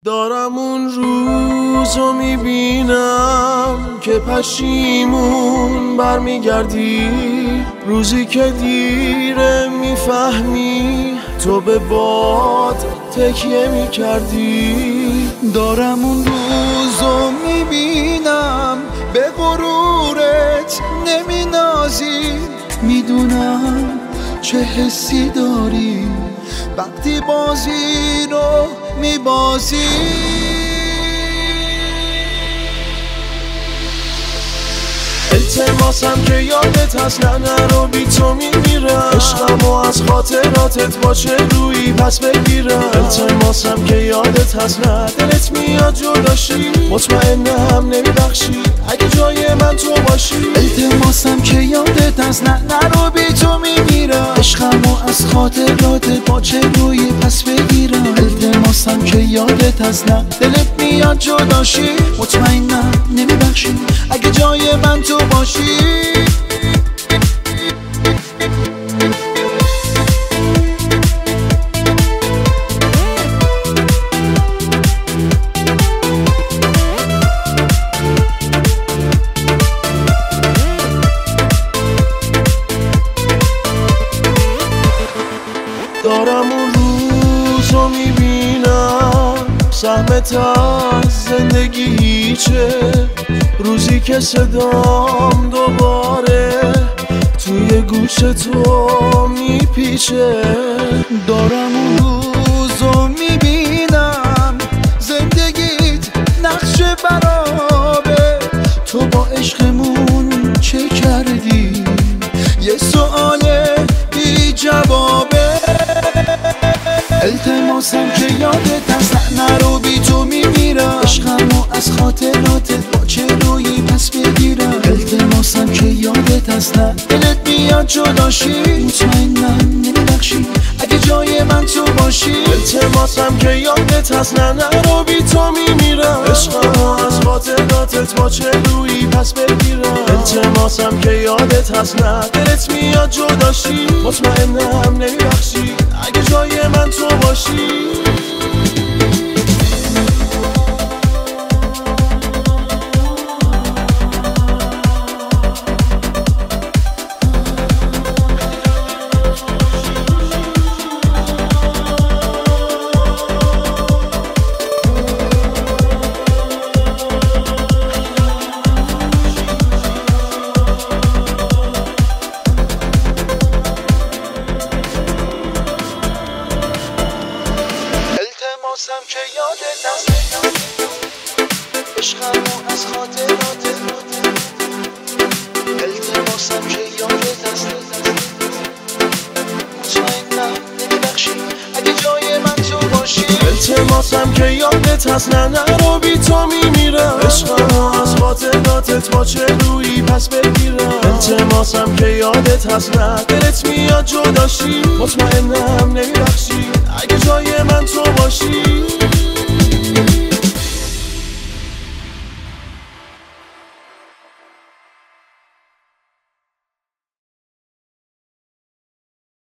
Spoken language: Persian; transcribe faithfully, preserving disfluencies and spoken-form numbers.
دارم اون روزو میبینم که پشیمون برمیگردی، روزی که دیره میفهمی تو به باد تکیه میکردی. دارم اون روزو میبینم به غرورت نمینازی، میدونم چه حسی داری وقتی بازی رو میبازی. التماسم که یادت هست نه نرو بی تو میمیرم، عشقمو از خاطراتت با چه رویی پس بگیرم. التماسم که یادت هست نه دلت میاد جداشی، مطمئنم نمیبخشی اگه جای من تو باشی. التماسم که یادت هست نه نرو بی تو میمیرم، عشقمو از خاطراتت با چه رویی پس بگیرم. التماسم که یادت هست نه دلت میاد جداشی، مطمئنم نمیبخشی اگه جای من تو باشی. دارم اون روزو میبینم سهمت از زندگی هیچه، روزی که صدام دوباره توی گوش تو میپیچه. دارم اون روزو میبینم زندگیت نقش برابه، تو با عشقمون چه کردی یه سؤال بی جوابه. التماسم که یادت هست نرو بی تو میمیرم، عشقمو از خاطراتت با چه رویی پس بگیرم. التماسم که یادت هست نه دلت میاد جداشی، مطمئنم نمیبخشی اگه جای من تو باشی. التماسم که یادت هست نه نرو بی تو میمیرم، عشقمو از خاطراتت با چه رویی پس بگیرم. التماسم که یادت هست نه دلت میاد جداشی، مطمئنم نمیبخشی اگه جای من تو باشی. التماسم که یادت هست عشقمو از خاطراتت، التماسم که یادت هست مطمئنم نمیبخشی اگه جای من تو باشی. التماسم که یادت هست نه نرو بی تو میمیرم، عشقمو از خاطراتت با چه رویی پس بگیرم. التماسم که یادت هست نه دلت میاد جداشی، مطمئنم نمیبخشی اگه جای من تو باشی.